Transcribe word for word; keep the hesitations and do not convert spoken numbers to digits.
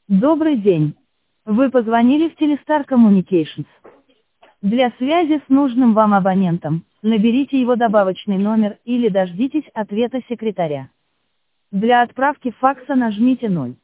Добрый день. Вы позвонили в Телестар Communications. Для связи с нужным вам абонентом, наберите его добавочный номер или дождитесь ответа секретаря. Для отправки факса нажмите ноль.